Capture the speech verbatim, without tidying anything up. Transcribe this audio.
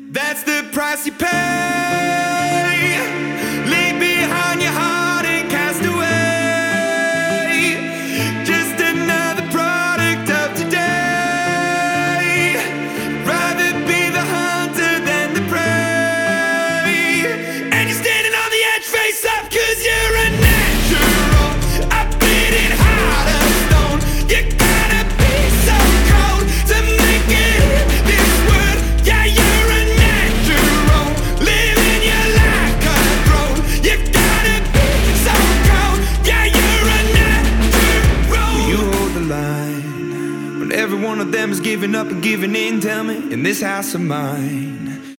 That's the price you pay. Leave behind your heart and cast away. Just another product of today. Rather be the hunter than the prey. And you're standing on the edge, face up, cause you're a natural. A bleeding heart of stone. You gotta be so cold to make it in this world. Yeah, you're a natural. Living your life cutthroat. You gotta be so cold. Yeah, you're a natural. Will you hold the line when every one of them is giving up and giving in? Tell me, in this house of mine,